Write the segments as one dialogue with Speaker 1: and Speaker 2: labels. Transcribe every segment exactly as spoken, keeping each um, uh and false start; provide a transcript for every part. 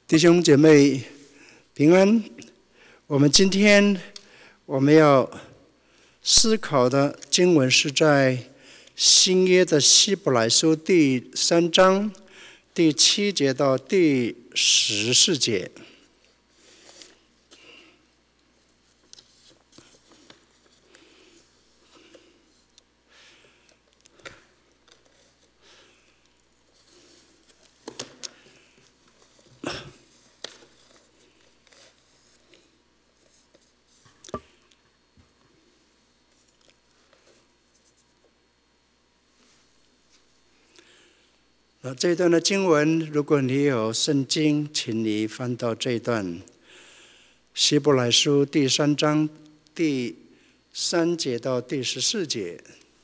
Speaker 1: 弟兄姐妹平安。我们今天我们要思考的经文是在新约的希伯来书第三章第七节到第十四节。这一段的经文，如果你有圣经，请你翻到这一段希伯来书第三章第三节到第十四节。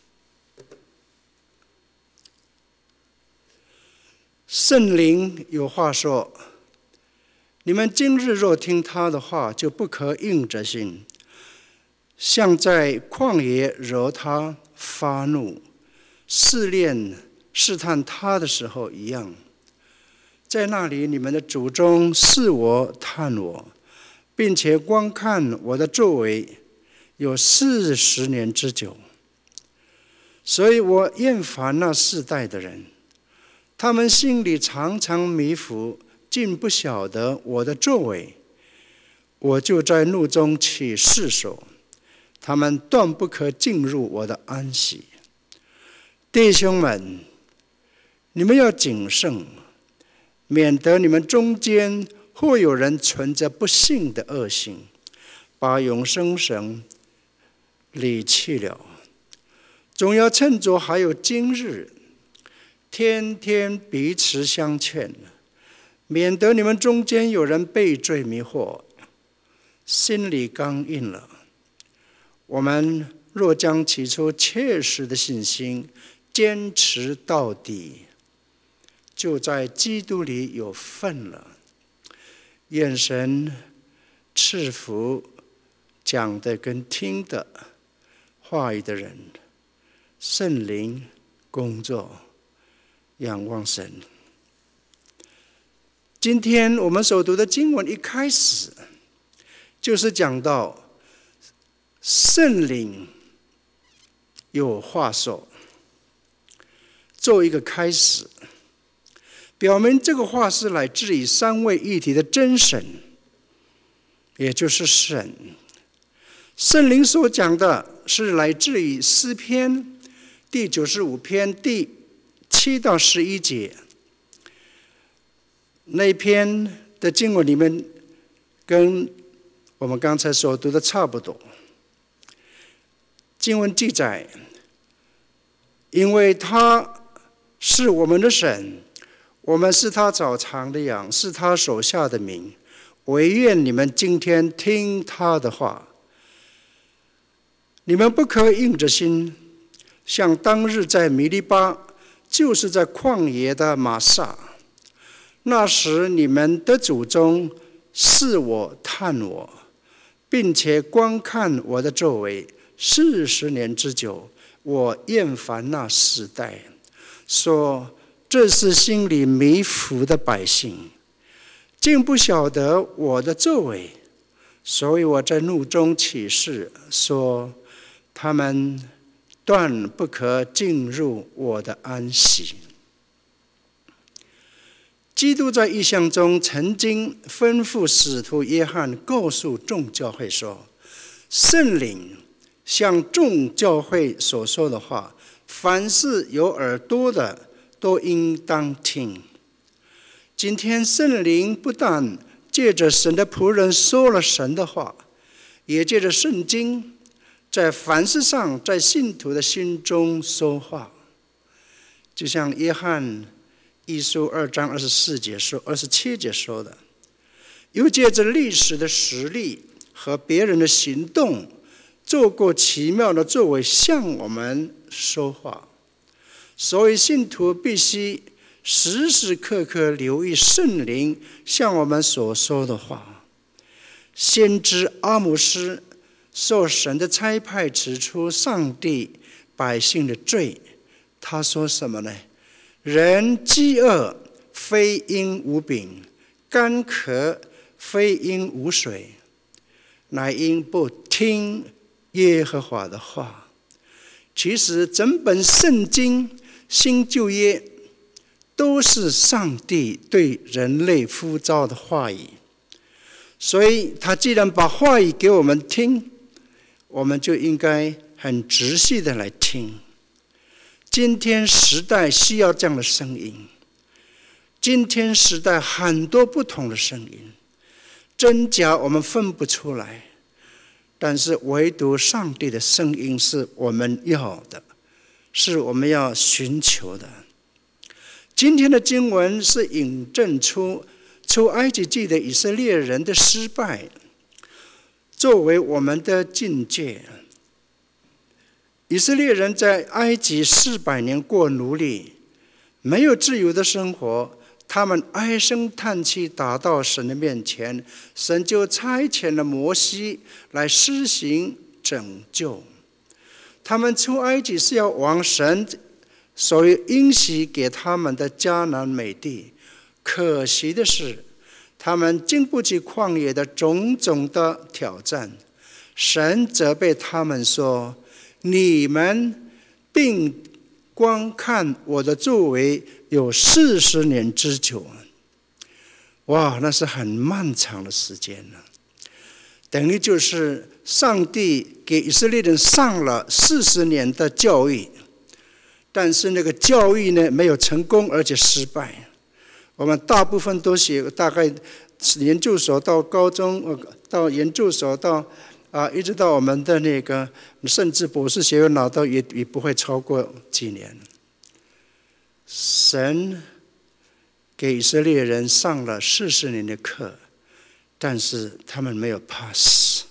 Speaker 1: 圣灵有话说：你们今日若听他的话，就不可硬着心，像在旷野惹他发怒试炼试探他的时候一样。在那里，你们的祖宗试我探我，并且观看我的作为，有四十年之久。所以我厌烦那世代的人，他们心里常常迷糊，竟不晓得我的作为。我就在怒中起誓说，他们断不可进入我的安息。弟兄们，你们要谨慎，免得你们中间或有人存着不信的恶行，把永生神离弃了。总要趁着还有今日，天天彼此相劝，免得你们中间有人被罪迷惑，心里刚硬了。我们若将起初切实的信心坚持到底，就在基督里有份了。愿神赐福讲的跟听的话语的人，圣灵工作，仰望神。今天我们所读的经文一开始就是讲到圣灵有话说，做一个开始，表明这个话是来自于三位一体的真神，也就是神。圣灵所讲的是来自于诗篇第九十五篇第七到十一节。那一篇的经文里面跟我们刚才所读的差不多。经文记载，因为他是我们的神，我们是他早尝的羊，是他手下的民，惟愿你们今天听他的话。你们不可硬着心，像当日在米利巴，就是在旷野的玛撒。那时你们的祖宗试我探我，并且观看我的作为四十年之久。我厌烦那时代，说这是心里迷糊的百姓，竟不晓得我的作为。所以我在怒中起誓说，他们断不可进入我的安息。基督在异象中曾经吩咐使徒约翰告诉众教会说，圣灵向众教会所说的话，凡是有耳朵的都应当听。今天圣灵不但借着神的仆人说了神的话，也借着圣经在凡事上在信徒的心中说话。就像约翰一书二章二十四节说二十七节说的，又借着历史的实例和别人的行动，做过奇妙的作为向我们说话。所以信徒必须时时刻刻留意圣灵向我们所说的话。先知阿摩斯受神的差派指出上帝百姓的罪，他说什么呢？人饥饿非因无饼， 干渴非因无水，乃因不听耶和华的话。其实整本圣经新旧约都是上帝对人类呼召的话语，所以他既然把话语给我们听，我们就应该很仔细的来听。今天时代需要这样的声音，今天时代很多不同的声音，真假我们分不出来，但是唯独上帝的声音是我们要的，是我们要寻求的。今天的经文是引证出出埃及记的以色列人的失败，作为我们的境界。以色列人在埃及四百年过奴隶，没有自由的生活，他们唉声叹气打到神的面前，神就差遣了摩西来施行拯救。他们出埃及是要往神所应许给他们的迦南美地，可惜的是他们经不起旷野的种种的挑战。神责备他们说，你们并观看我的作为有四十年之久。哇，那是很漫长的时间了，等于就是上帝给以色列人上了四十年的教育，但是那个教育呢没有成功，而且失败。我们大部分都写大概研究所到高中，到研究所到啊，一直到我们的那个甚至博士学位拿到也也不会超过几年。神给以色列人上了四十年的课，但是他们没有 pass。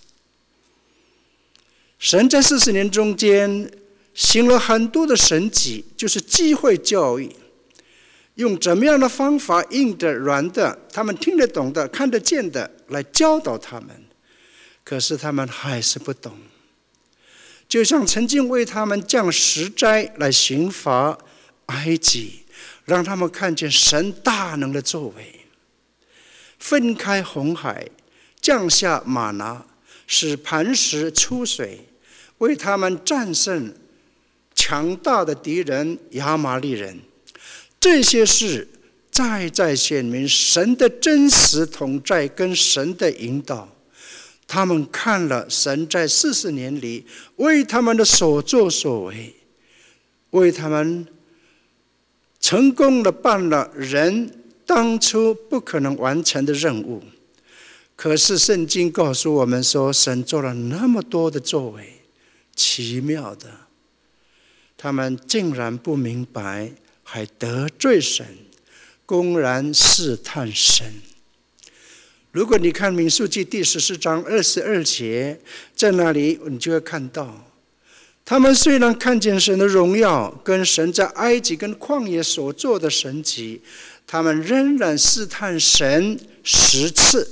Speaker 1: 神在四十年中间行了很多的神迹，就是机会教育，用怎么样的方法，硬的软的，他们听得懂的看得见的来教导他们，可是他们还是不懂。就像曾经为他们降十灾来刑罚埃及，让他们看见神大能的作为，分开红海，降下玛拿，使磐石出水，为他们战胜强大的敌人亚玛力人。这些事再再显明神的真实同在跟神的引导。他们看了神在四十年里为他们的所作所为，为他们成功的办了人当初不可能完成的任务。可是圣经告诉我们说，神做了那么多的作为，奇妙的，他们竟然不明白，还得罪神，公然试探神。如果你看民数记第十四章二十二节，在那里你就会看到，他们虽然看见神的荣耀，跟神在埃及跟旷野所做的神迹，他们仍然试探神十次。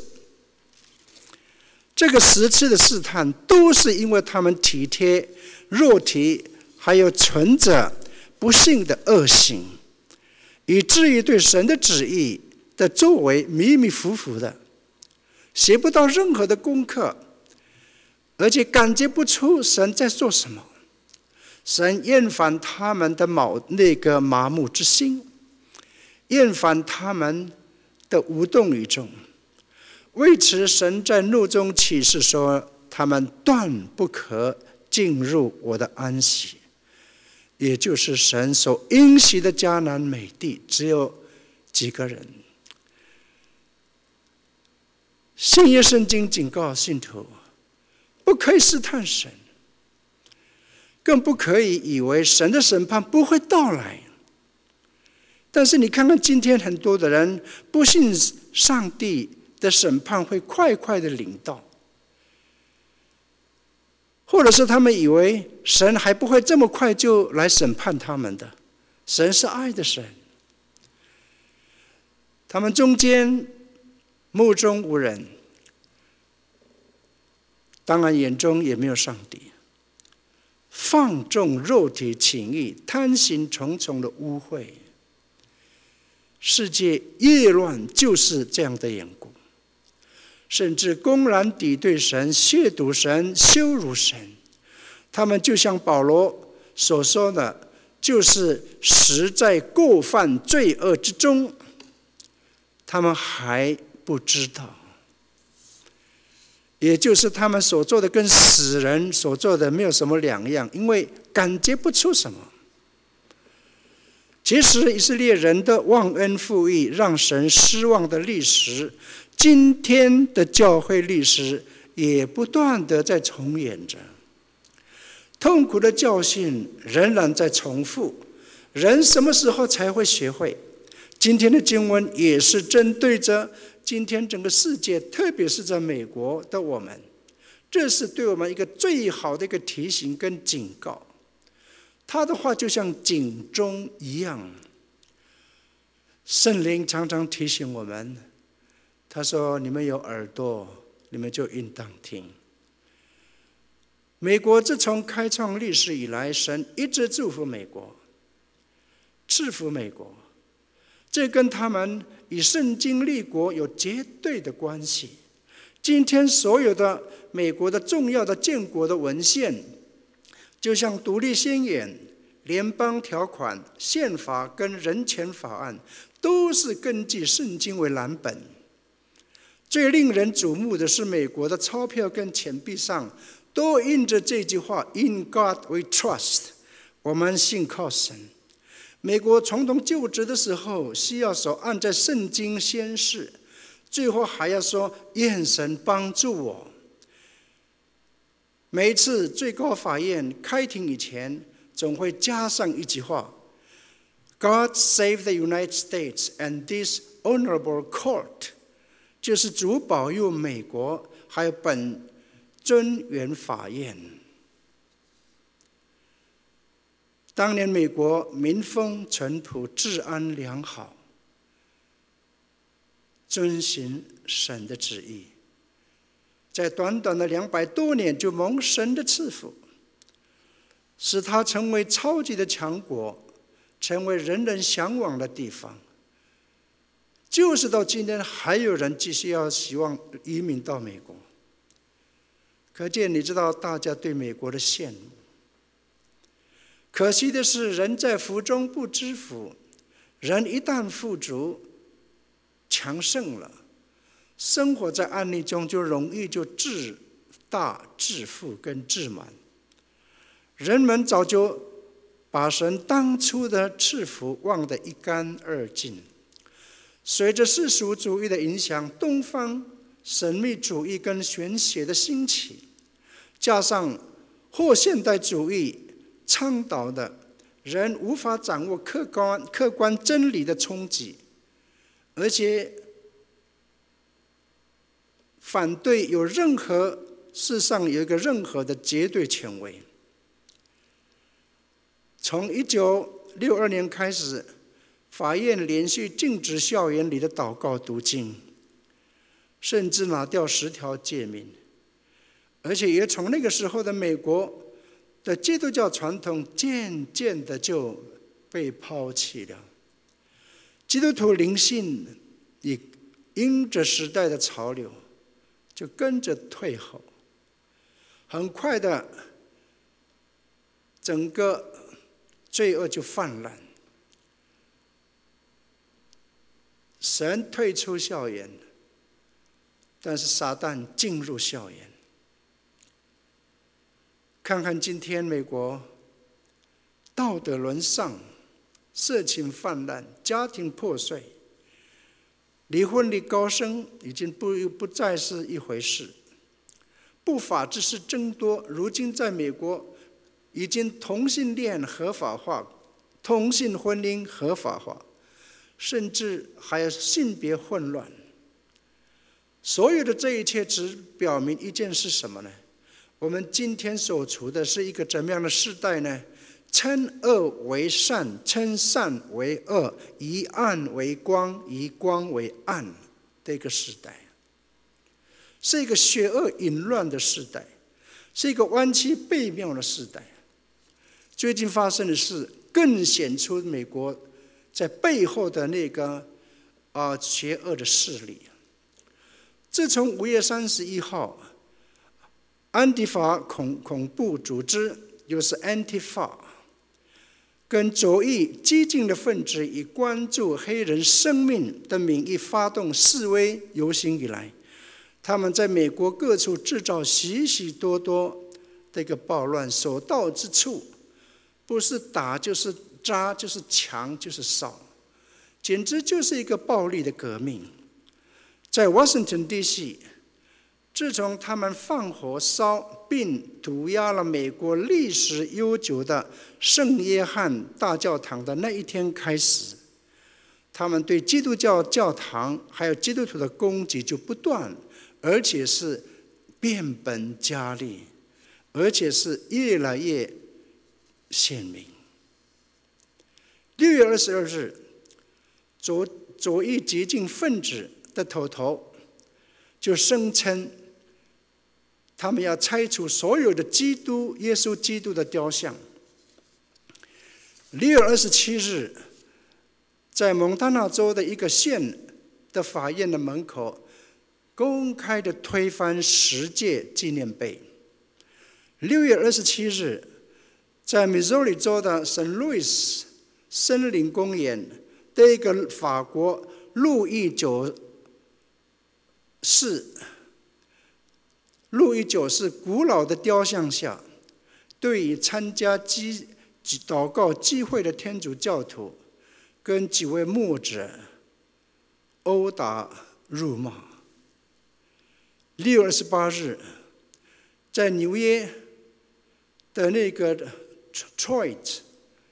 Speaker 1: 这个十次的试探，都是因为他们体贴肉体，还有存着不幸的恶行，以至于对神的旨意的作为迷迷糊糊的，写不到任何的功课，而且感觉不出神在做什么。神厌烦他们的那个麻木之心，厌烦他们的无动于衷。为此，神在怒中起誓说，他们断不可进入我的安息，也就是神所应许的迦南美地，只有几个人。新约圣经警告信徒，不可以试探神，更不可以以为神的审判不会到来。但是你看看今天很多的人不信上帝的审判会快快的临到，或者是他们以为神还不会这么快就来审判他们的。神是爱的神，他们中间目中无人，当然眼中也没有上帝，放纵肉体情欲，贪心重重的污秽。 世界越乱就是这样的缘故，甚至公然敌对神、亵渎神、羞辱神。他们就像保罗所说的，就是实在过犯罪恶之中，他们还不知道，也就是他们所做的跟死人所做的没有什么两样，因为感觉不出什么。其实以色列人的忘恩负义让神失望的历史，今天的教会历史也不断的在重演着。痛苦的教训仍然在重复，人什么时候才会学会？今天的经文也是针对着今天整个世界，特别是在美国的我们，这是对我们一个最好的一个提醒跟警告。他的话就像警钟一样，圣灵常常提醒我们，他说你们有耳朵，你们就应当听。美国自从开创历史以来，神一直祝福美国，赐福美国，这跟他们以圣经立国有绝对的关系。今天所有的美国的重要的建国的文献，就像独立宣言、联邦条款、宪法跟人权法案，都是根据圣经为蓝本。最令人瞩目的是，美国的钞票跟钱币上都印着这句话 ：In God we trust， 我们信靠神。美国总统就职的时候，需要手按在圣经宣誓，最后还要说愿神帮助我。每一次最高法院开庭以前，总会加上一句话 ：God save the United States and this honorable court， 就是主保佑美国，还有本尊严法院。当年美国民风淳朴，治安良好，遵行神的旨意，在短短的两百多年就蒙神的赐福，使它成为超级的强国，成为人人向往的地方。就是到今天还有人继续要希望移民到美国，可见你知道大家对美国的羡慕。可惜的是，人在福中不知福，人一旦富足强盛了，生活在安利中就容易就自大自负跟自满。人们早就把神当初的赐福忘得一干二净。随着世俗主义的影响，东方神秘主义跟玄学的兴起，加上后现代主义倡导的人无法掌握客观客观真理的冲击，而且反对有任何世上有一个任何的绝对权威。从一九六二年开始，法院连续禁止校园里的祷告读经，甚至拿掉十条诫命，而且也从那个时候的美国的基督教传统渐渐的就被抛弃了。基督徒灵性也因着时代的潮流就跟着退后，很快的整个罪恶就泛滥。神退出校园，但是撒旦进入校园。看看今天美国道德沦丧，色情泛滥，家庭破碎，离婚率高升，已经不不再是一回事。不法之事增多，如今在美国已经同性恋合法化，同性婚姻合法化，甚至还有性别混乱。所有的这一切只表明一件是什么呢？我们今天所处的是一个怎么样的时代呢？称恶为善，称善为恶，以暗为光，以光为暗的一个时代，是一个邪恶淫乱的时代，是一个弯曲悖谬的时代。最近发生的事更显出美国在背后的那个啊邪恶的势力。自从五月三十一号，安提法恐恐怖组织，就是 Antifa， 跟左翼激进的分子以关注黑人生命的名义发动示威游行以来，他们在美国各处制造许许多多的一个暴乱，所到之处，不是打就是扎，就是抢，就是烧，简直就是一个暴力的革命。在 Washington D C， 自从他们放火烧并毒鸦了美国历史悠久的圣约翰大教堂的那一天开始，他们对基督教教堂还有基督徒的攻击就不断，而且是变本加厉，而且是越来越鲜明。六月二十二日，左左翼激进分子的头头就声称，他们要拆除所有的基督耶稣基督的雕像。六月二十七日，在蒙大拿州的一个县的法院的门口，公开的推翻十诫纪念碑。六月二十七日，在密苏里州的圣路易斯森林公园的一个法国路易九世路易九世古老的雕像下，对于参加祭祷告聚会的天主教徒跟几位牧者殴打辱骂。六月二十八日，在纽约的那个 Detroit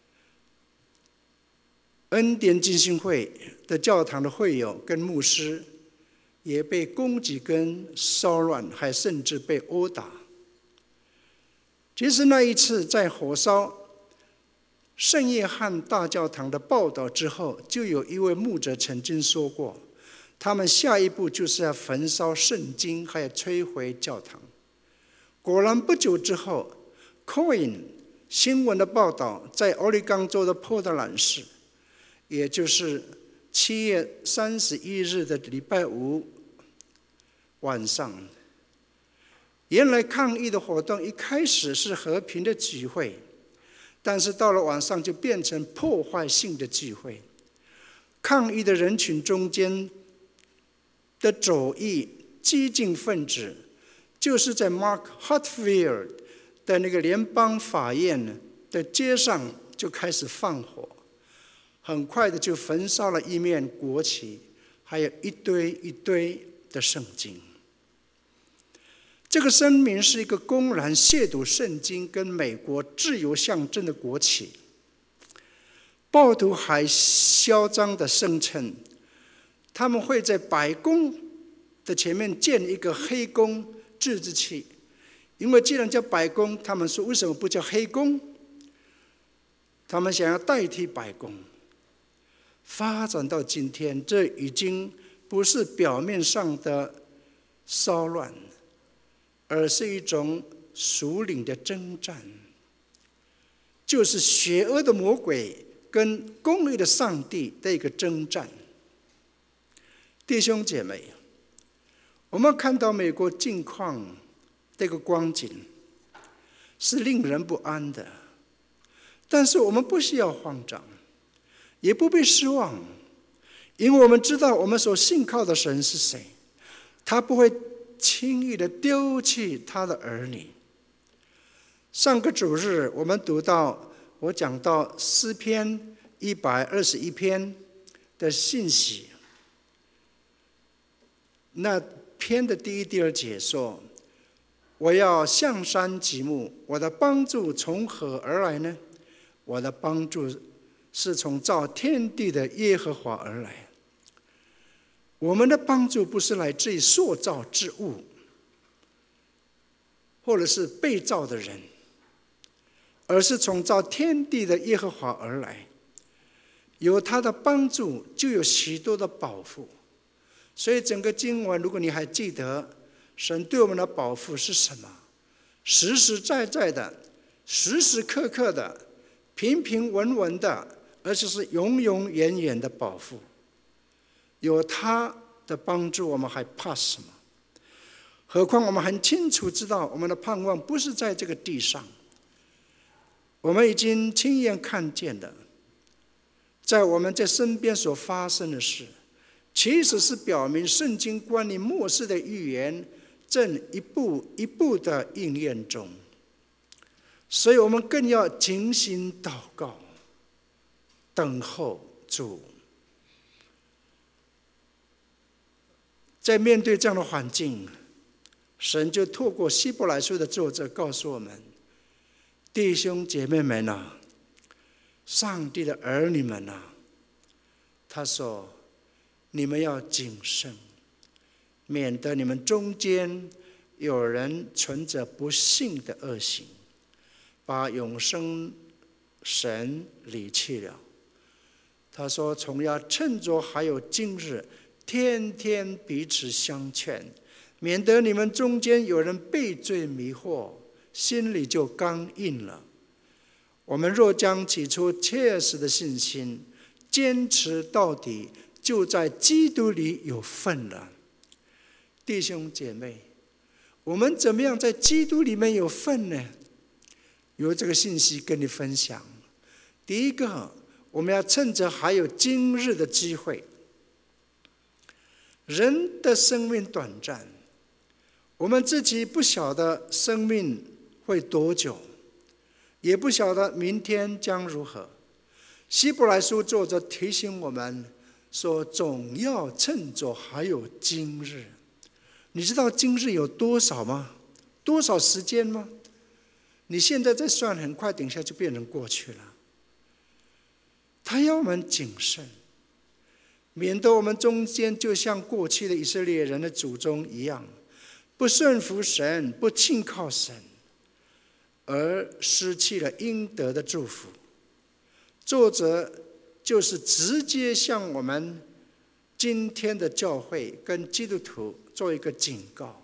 Speaker 1: 恩典浸信会的教堂的会友跟牧师也被攻击跟骚乱，还甚至被殴打。其实那一次在火烧圣约翰大教堂的报道之后，就有一位牧者曾经说过，他们下一步就是要焚烧圣经，还有摧毁教堂。果然不久之后， Coin 新闻的报道在俄勒冈州的波特兰市，也就是七月三十一日的礼拜五晚上，原来抗议的活动一开始是和平的聚会，但是到了晚上就变成破坏性的聚会。抗议的人群中间的左翼激进分子，就是在 Mark Hatfield 的那个联邦法院的街上就开始放火，很快的就焚烧了一面国旗，还有一堆一堆的圣经。这个声明是一个公然亵渎圣经跟美国自由象征的国旗。暴徒还嚣张地声称，他们会在白宫的前面建一个黑宫自治区，因为既然叫白宫，他们说为什么不叫黑宫？他们想要代替白宫。发展到今天，这已经不是表面上的骚乱，而是一种属灵的征战，就是邪恶的魔鬼跟公义的上帝的一个征战。弟兄姐妹，我们看到美国境况这个光景是令人不安的，但是我们不需要慌张，也不必失望，因为我们知道我们所信靠的神是谁，他不会轻易的丢弃他的儿女。上个主日我们读到，我讲到诗篇一百二十一篇的信息，那篇的第一、第二节说：“我要向山举目，我的帮助从何而来呢？我的帮助是从造天地的耶和华而来。”我们的帮助不是来自于塑造之物，或者是被造的人，而是从造天地的耶和华而来。有他的帮助，就有许多的保护。所以整个经文，如果你还记得，神对我们的保护是什么？实实在在的，时时刻刻的，平平稳稳的，而且是永永远远的保护。 有他的帮助，我们还怕什么？何况我们很清楚知道，我们的盼望不是在这个地上。我们已经亲眼看见的，在我们在身边所发生的事，其实是表明圣经关于末世的预言正一步一步的应验中。所以我们更要静心祷告，等候主。在面对这样的环境，神就透过希伯来书的作者告诉我们，弟兄姐妹们啊，上帝的儿女们啊，他说，你们要谨慎，免得你们中间有人存着不信的恶行，把永生神离弃了。他说，从要趁着还有今日，天天彼此相劝，免得你们中间有人被罪迷惑，心里就刚硬了。我们若将起初切实的信心坚持到底，就在基督里有份了。弟兄姐妹，我们怎么样在基督里面有份呢？有这个信息跟你分享。第一个，我们要趁着还有今日的机会。人的生命短暂，我们自己不晓得生命会多久，也不晓得明天将如何。希伯来书作者提醒我们说，总要趁着还有今日。你知道今日有多少吗？多少时间吗？你现在在算，很快等一下就变成过去了。他要我们谨慎，免得我们中间就像过去的以色列人的祖宗一样，不顺服神，不信靠神，而失去了应得的祝福。作者就是直接向我们今天的教会跟基督徒做一个警告。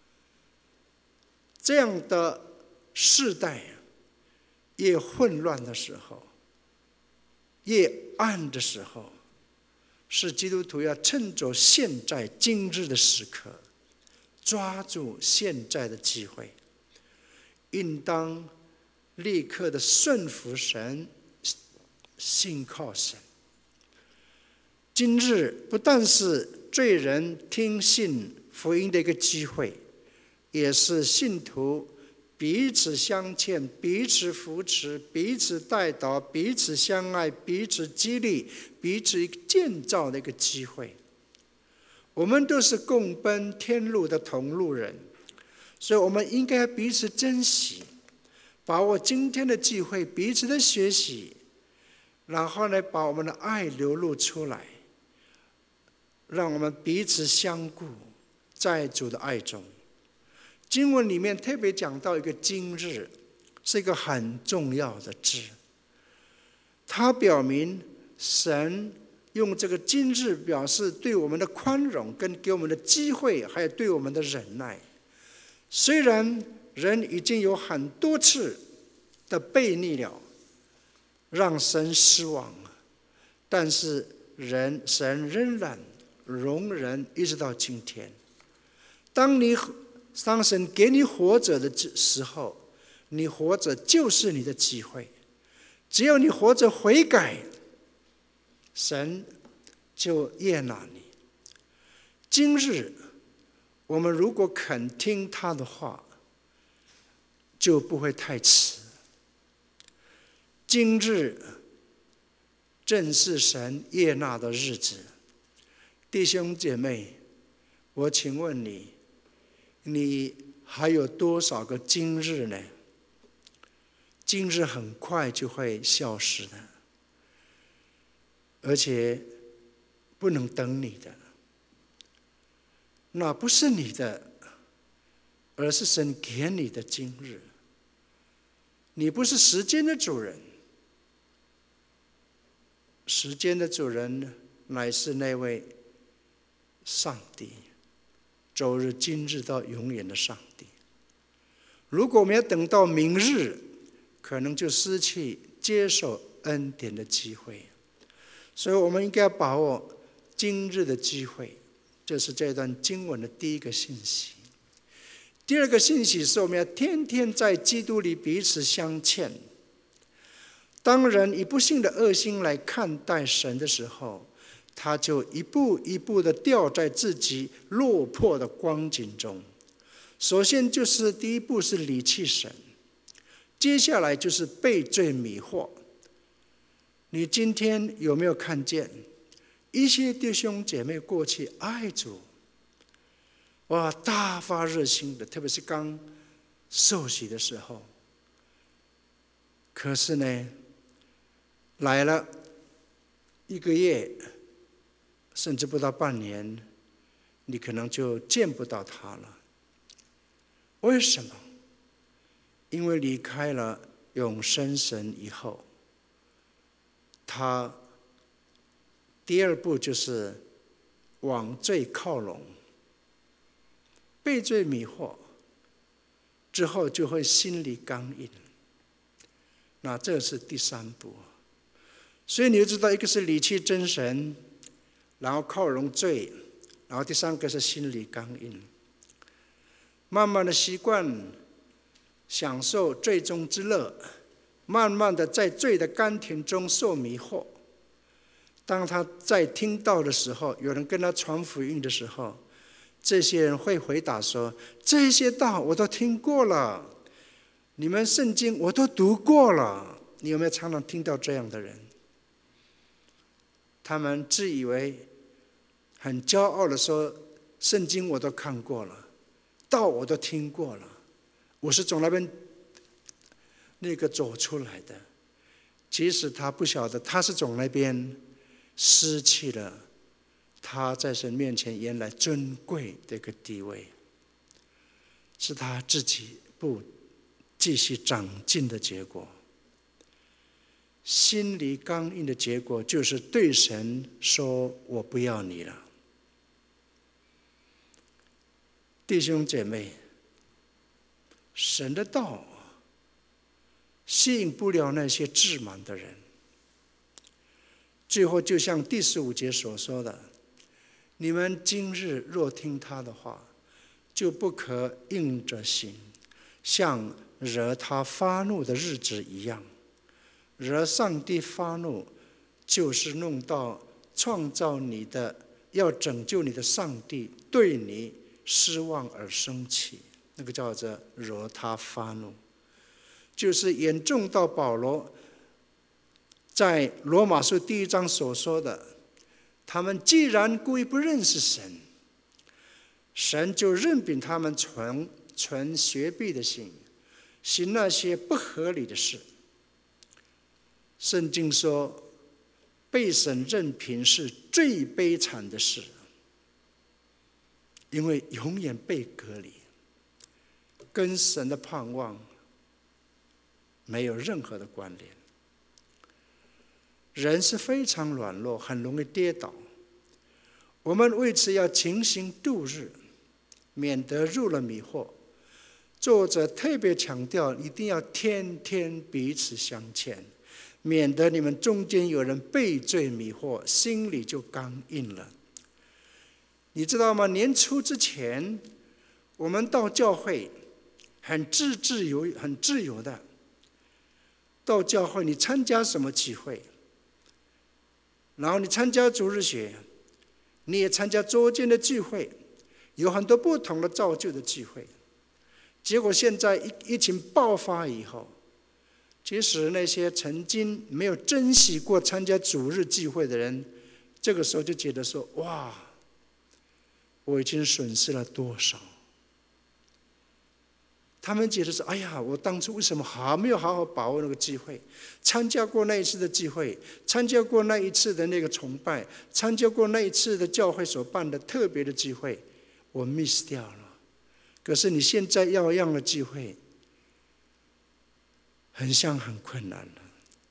Speaker 1: 这样的世代越混乱的时候，越暗的时候，是基督徒要趁着现在今日的时刻，抓住现在的机会，应当立刻的顺服神，信靠神。今日不但是罪人听信福音的一个机会，也是信徒彼此相欠、彼此扶持、彼此代祷、彼此相爱、彼此激励、彼此建造的一个机会。我们都是共奔天路的同路人，所以我们应该彼此珍惜，把握今天的机会，彼此的学习，然后呢，把我们的爱流露出来，让我们彼此相顾，在主的爱中。经文里面特别讲到一个今日，是一个很重要的字。它表明神用这个今日表示对我们的宽容，跟给我们的机会，还有对我们的忍耐。虽然人已经有很多次的悖逆了，让神失望了，但是人神仍然容忍一直到今天。当你当神给你活着的时候，你活着就是你的机会。只要你活着悔改，神就悦纳你。今日我们如果肯听他的话，就不会太迟。今日正是神悦纳的日子。弟兄姐妹，我请问你，你还有多少个今日呢？今日很快就会消失的，而且不能等你的。那不是你的，而是神给你的今日。你不是时间的主人，时间的主人乃是那位上帝，周日今日到永远的上帝。如果我们要等到明日，可能就失去接受恩典的机会。所以我们应该把握今日的机会，这是这段经文的第一个信息。第二个信息是我们要天天在基督里彼此相欠。当人以不幸的恶心来看待神的时候，他就一步一步地掉在自己落魄的光景中。首先就是第一步是离弃神，接下来就是被罪迷惑。你今天有没有看见一些弟兄姐妹过去爱主，哇，大发热心的，特别是刚受洗的时候，可是呢，来了一个月，甚至不到半年，你可能就见不到他了。为什么？因为离开了永生神以后，他第二步就是往罪靠拢，被罪迷惑之后，就会心里刚硬。那这是第三步。所以你就知道，一个是离弃真神，然后靠拢罪，然后第三个是心里刚硬。慢慢的习惯享受罪中之乐，慢慢的在罪的甘甜中受迷惑。当他在听到的时候，有人跟他传福音的时候，这些人会回答说：这些道我都听过了，你们圣经我都读过了。你有没有常常听到这样的人？他们自以为很骄傲的说：圣经我都看过了，道我都听过了，我是从那边那个走出来的。即使他不晓得，他是从那边失去了他在神面前原来尊贵的一个地位，是他自己不继续长进的结果。心里刚硬的结果，就是对神说：我不要你了。弟兄姐妹，神的道吸引不了那些自满的人。最后就像第十五节所说的：你们今日若听他的话，就不可硬着心，像惹他发怒的日子一样。惹上帝发怒，就是弄到创造你的、要拯救你的上帝对你失望而生气，那个叫做惹他发怒，就是严重到保罗在罗马书第一章所说的：他们既然故意不认识神，神就任凭他们存存学弊的心，行那些不合理的事。圣经说，被神任凭是最悲惨的事，因为永远被隔离，跟神的盼望没有任何的关联。人是非常软弱，很容易跌倒。我们为此要勤行度日，免得入了迷惑。作者特别强调，一定要天天彼此相欠，免得你们中间有人被罪迷惑，心里就刚硬了。你知道吗？年初之前，我们到教会很自自由、很自由的。到教会，你参加什么聚会？然后你参加主日学，你也参加周间的聚会，有很多不同的造就的聚会。结果现在疫情爆发以后，其实那些曾经没有珍惜过参加主日聚会的人，这个时候就觉得说：哇，我已经损失了多少？他们觉得说：哎呀，我当初为什么还没有好好把握那个机会？参加过那一次的聚会，参加过那一次的那个崇拜，参加过那一次的教会所办的特别的聚会，我 miss 掉了。可是你现在要样的聚会，很像很困难了。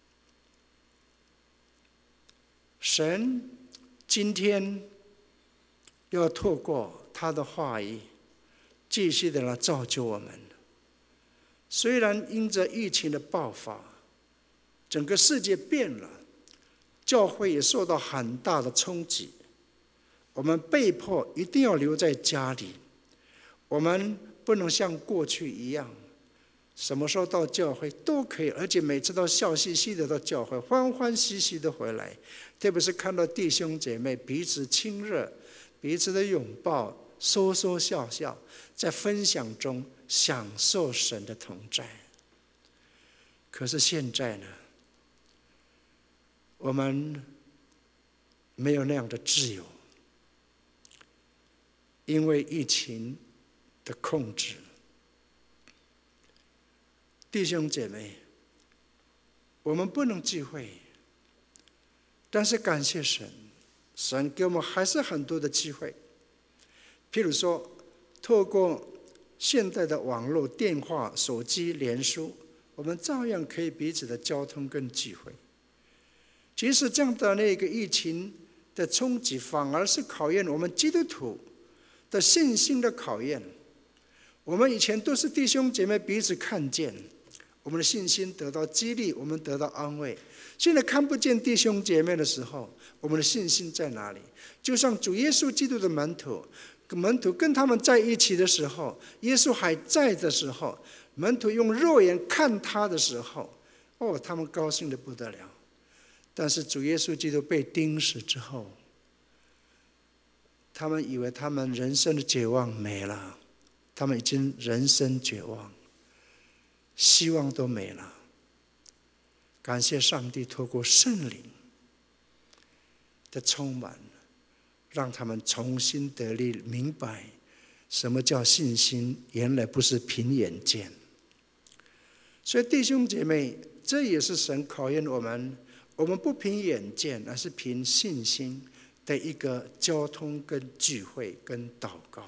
Speaker 1: 神今天要透过他的话语，继续的来造就我们。虽然因着疫情的爆发，整个世界变了，教会也受到很大的冲击， 我们被迫一定要留在家里，我们不能像过去一样，什么时候到教会都可以，而且每次都笑嘻嘻的到教会，欢欢喜喜的回来。特别是看到弟兄姐妹彼此亲热，彼此的拥抱，说说笑笑，在分享中享受神的同在。可是现在呢，我们没有那样的自由，因为疫情的控制。弟兄姐妹，我们不能聚会，但是感谢神，神给我们还是很多的机会。譬如说，透过现代的网络、电话、手机、脸书，我们照样可以彼此的交通跟聚会。即使这样的那个疫情的冲击，反而是考验我们基督徒的信心的考验。我们以前都是弟兄姐妹彼此看见，我们的信心得到激励，我们得到安慰。现在看不见弟兄姐妹的时候，我们的信心在哪里？就像主耶稣基督的门徒，门徒跟他们在一起的时候，耶稣还在的时候，门徒用肉眼看他的时候，哦，他们高兴得不得了。但是主耶稣基督被钉死之后，他们以为他们人生的绝望没了，他们已经人生绝望，希望都没了。感谢上帝透过圣灵的充满，让他们重新得力，明白什么叫信心，原来不是凭眼见。所以弟兄姐妹，这也是神考验我们，我们不凭眼见，而是凭信心的一个交通跟聚会跟祷告。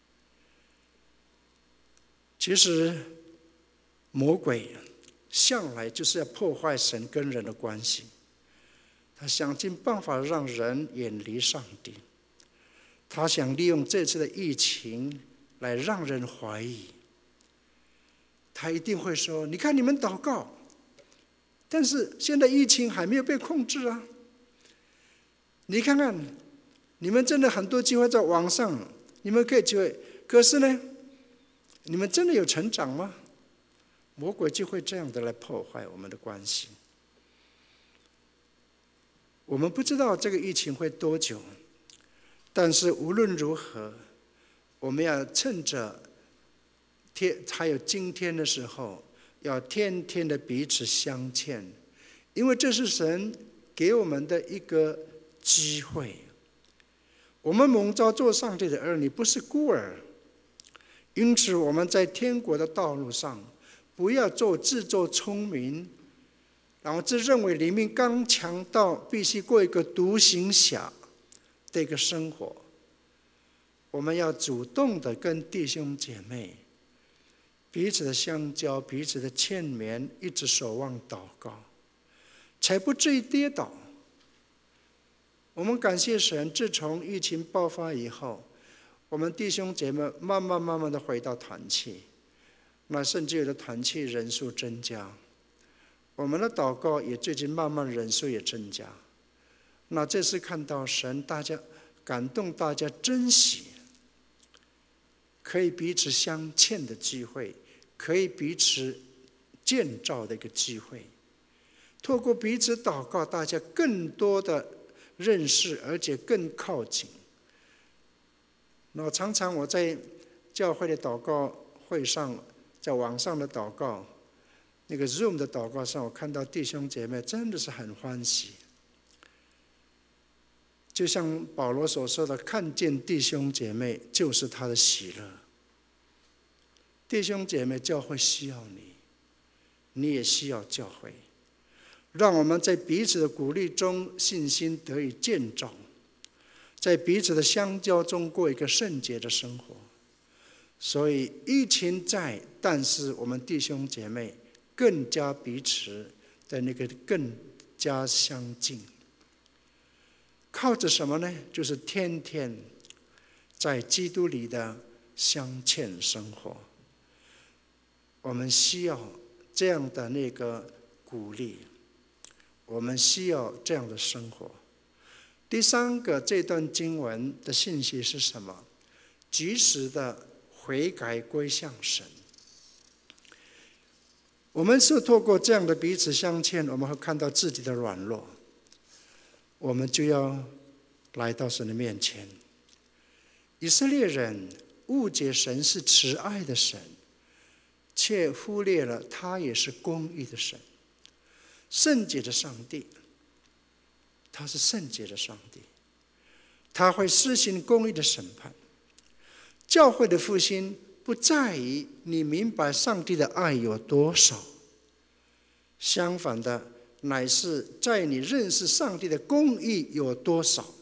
Speaker 1: 其实魔鬼向来就是要破坏神跟人的关系，他想尽办法让人远离上帝，他想利用这次的疫情来让人怀疑。他一定会说，你看你们祷告，但是现在疫情还没有被控制啊，你看看你们真的很多机会在网上，你们可以聚会，可是呢，你们真的有成长吗？魔鬼就会这样的来破坏我们的关系。我们不知道这个疫情会多久，但是无论如何，我们要趁着天还有今天的时候，要天天的彼此相欠，因为这是神给我们的一个机会。我们蒙召做上帝的儿女，不是孤儿，因此我们在天国的道路上，不要做自作聪明，然后自认为里面刚强到必须过一个独行侠的一个生活。我们要主动的跟弟兄姐妹彼此的相交，彼此的劝勉，一直守望祷告，才不至于跌倒。我们感谢神，自从疫情爆发以后，我们弟兄姐妹慢慢慢慢的回到团契，那甚至有的团契人数增加，我们的祷告也最近慢慢人数也增加。那这是看到神大家感动，大家珍惜可以彼此相欠的机会，可以彼此建造的一个机会。透过彼此祷告，大家更多的认识，而且更靠近。那常常我在教会的祷告会上，在网上的祷告，那个 Zoom 的祷告上，我看到弟兄姐妹真的是很欢喜。就像保罗所说的，看见弟兄姐妹就是他的喜乐。弟兄姐妹，教会需要你，你也需要教会。让我们在彼此的鼓励中，信心得以建造，在彼此的相交中过一个圣洁的生活。所以疫情在，但是我们弟兄姐妹更加彼此的那个更加相近。靠着什么呢？就是天天在基督里的相欠生活。我们需要这样的那个鼓励，我们需要这样的生活。 第三个，这段经文的信息是什么？及时的悔改归向神。我们是透过这样的彼此相欠，我们会看到自己的软弱，我们就要来到神的面前。以色列人误解神是慈爱的神，却忽略了他也是公义的神，圣洁的上帝。他是圣洁的上帝，他会施行公义的审判。教会的复兴不在于你明白上帝的爱有多少，相反的，乃是在你认识上帝的公义有多少。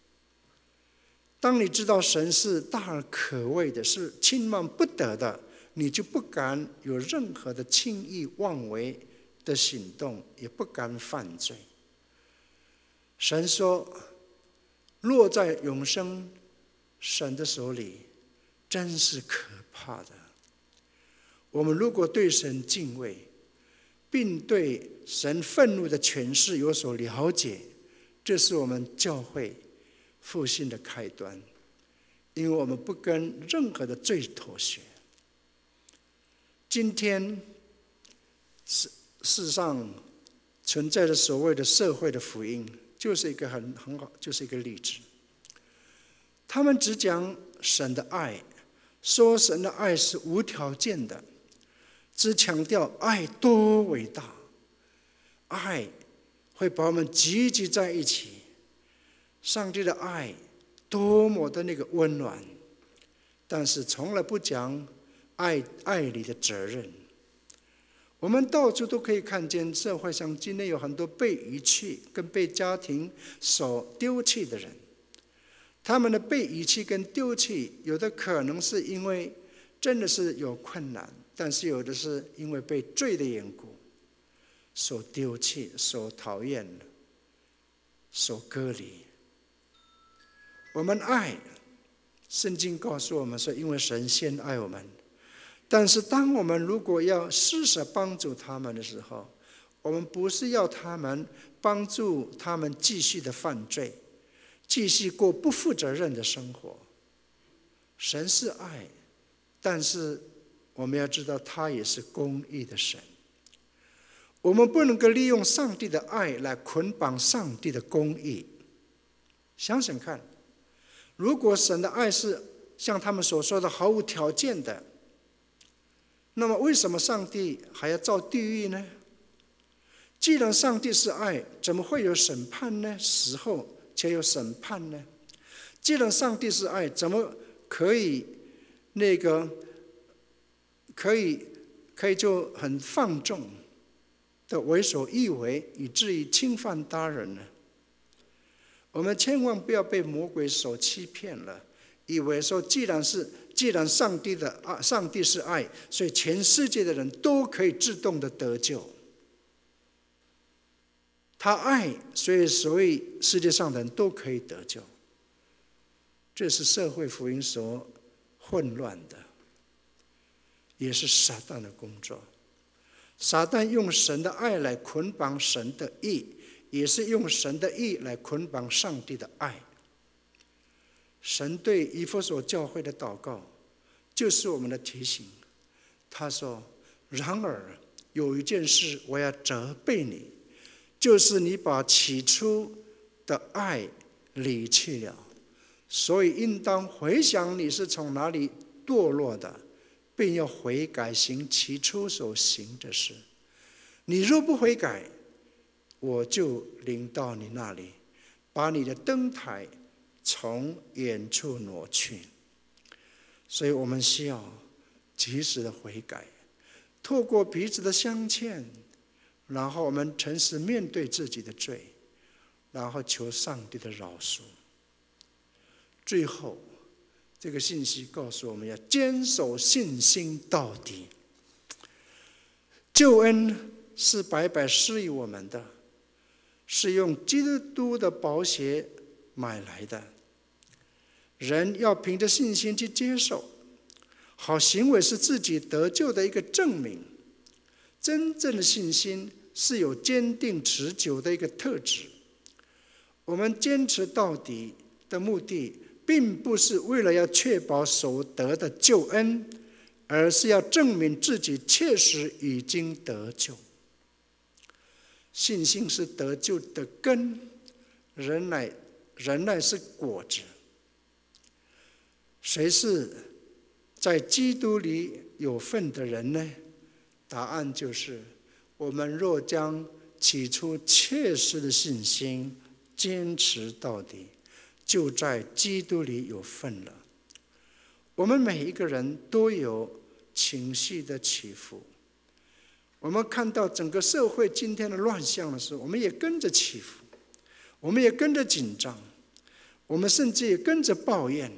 Speaker 1: 当你知道神是大而可畏的，是轻慢不得的，你就不敢有任何的轻易妄为的行动，也不敢犯罪。神说，落在永生神的手里，真是可怕的。我们如果对神敬畏，并对神愤怒的权势有所了解，这是我们教会复兴的开端，因为我们不跟任何的罪妥协。今天世上存在的所谓的社会的福音，就是一个很很好，就是一个例子。他们只讲神的爱，说神的爱是无条件的，只强调爱多伟大，爱会把我们集集在一起。上帝的爱多么的那个温暖，但是从来不讲爱爱里的责任。我们到处都可以看见社会上今天有很多被遗弃跟被家庭所丢弃的人。他们的被遗弃跟丢弃，有的可能是因为真的是有困难，但是有的是因为被罪的缘故所丢弃、所讨厌、所割离。我们爱，圣经告诉我们说，因为神先爱我们。但是当我们如果要施舍帮助他们的时候，我们不是要他们帮助他们继续的犯罪，继续过不负责任的生活。神是爱，但是我们要知道他也是公义的神。我们不能够利用上帝的爱来捆绑上帝的公义。想想看，如果神的爱是像他们所说的毫无条件的，那么为什么上帝还要造地狱呢？既然上帝是爱，怎么会有审判呢？死后且有审判呢？既然上帝是爱，怎么可以那个可以可以就很放纵的为所欲为，以至于侵犯他人呢？我们千万不要被魔鬼所欺骗了，以为说既然是既然上帝的爱，上帝是爱，所以全世界的人都可以自动的得救。他爱，所以所以世界上的人都可以得救。这是社会福音所混乱的，也是撒旦的工作。撒旦用神的爱来捆绑神的义，也是用神的义来捆绑上帝的爱。神对以弗所教会的祷告就是我们的提醒。他说，然而有一件事我要责备你，就是你把起初的爱离弃了，所以应当回想你是从哪里堕落的，并要悔改行起初所行的事。你若不悔改，我就临到你那里，把你的灯台从远处挪去。所以我们需要及时的悔改，透过彼此的相欠，然后我们诚实面对自己的罪，然后求上帝的饶恕。最后这个信息告诉我们，要坚守信心到底。救恩是白白施予我们的，是用基督的宝血买来的。人要凭着信心去接受，好行为是自己得救的一个证明。真正的信心是有坚定持久的一个特质。 我们坚持到底的目的，并不是为了要确保所得的救恩，而是要证明自己确实已经得救。信心是得救的根，忍耐忍耐是果子。谁是在基督里有份的人呢？答案就是，我们若将起初切实的信心坚持到底，就在基督里有份了。我们每一个人都有情绪的起伏，我们看到整个社会今天的乱象的时候，我们也跟着起伏，我们也跟着紧张，我们甚至也跟着抱怨。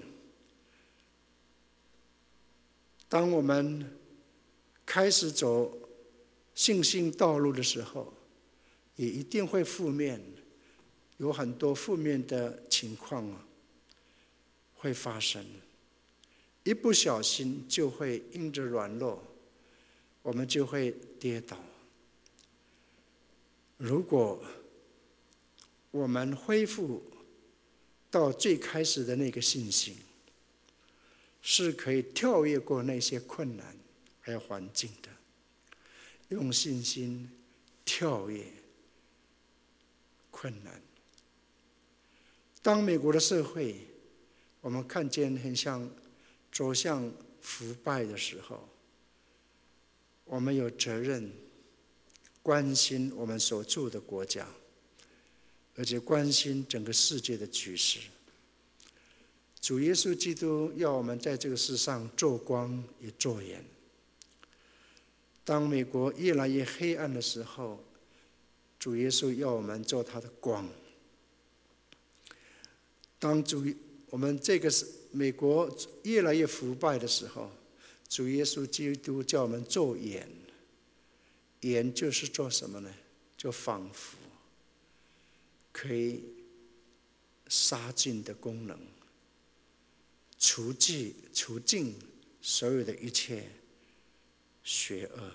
Speaker 1: 当我们开始走信心道路的时候，也一定会负面，有很多负面的情况啊会发生。一不小心就会因着软弱，我们就会跌倒。如果我们恢复到最开始的那个信心，是可以跳跃过那些困难还有环境的，用信心跳跃困难。当美国的社会我们看见很像走向腐败的时候，我们有责任关心我们所住的国家，而且关心整个世界的局势。主耶稣基督要我们在这个世上做光也做盐。当美国越来越黑暗的时候，主耶稣要我们做他的光。当主我们这个美国越来越腐败的时候，主耶稣基督叫我们做盐。盐就是做什么呢？就仿佛可以杀菌的功能，除尽除尽所有的一切邪恶。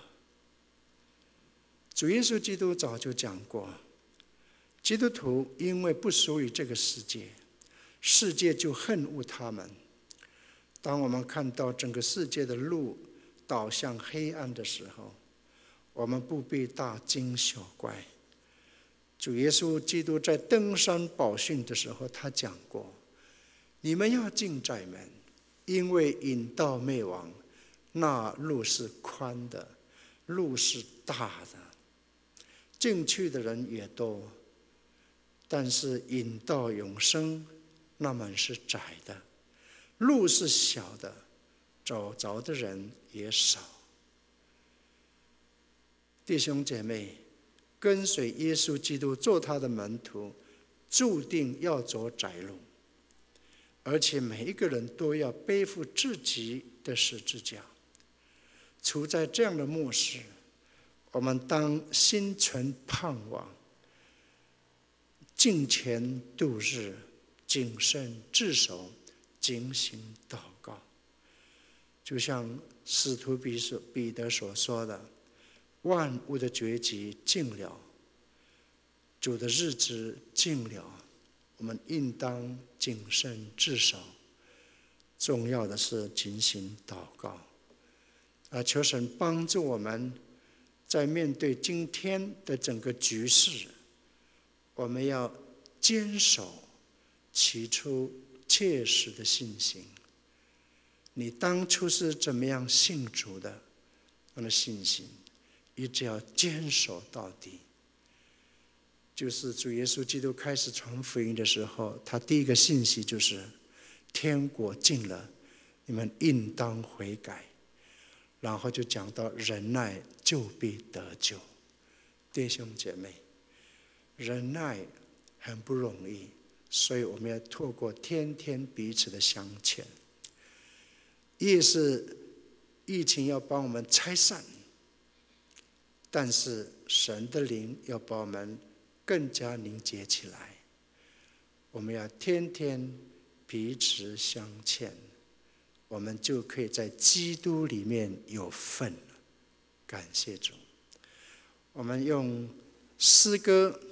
Speaker 1: 主耶稣基督早就讲过，基督徒因为不属于这个世界，世界就恨恶他们。当我们看到整个世界的路导向黑暗的时候，我们不必大惊小怪。主耶稣基督在登山宝训的时候，他讲过，你们要进窄门，因为引到灭亡，那路是宽的，路是大的，进去的人也多，但是引到永生，那门是窄的，路是小的，找着的人也少。弟兄姐妹，跟随耶稣基督做他的门徒，注定要走窄路，而且每一个人都要背负自己的十字架。处在这样的末世，我们当心存盼望，敬虔度日，谨慎自守，警醒祷告。就像使徒彼得所说的，万物的结局近了，主的日子近了，我们应当谨慎自守。重要的是警醒祷告，啊，求神帮助我们，在面对今天的整个局势，我们要坚守起初切实的信心。你当初是怎么样信主的，那么信心一直要坚守到底。就是主耶稣基督开始传福音的时候，他第一个信息就是天国近了，你们应当悔改。然后就讲到忍耐就必得救。弟兄姐妹，忍耐很不容易，所以我们要透过天天彼此的相欠。越是疫情要帮我们拆散，但是神的灵要把我们更加凝结起来。我们要天天彼此相欠，我们就可以在基督里面有份了。感谢主。我们用诗歌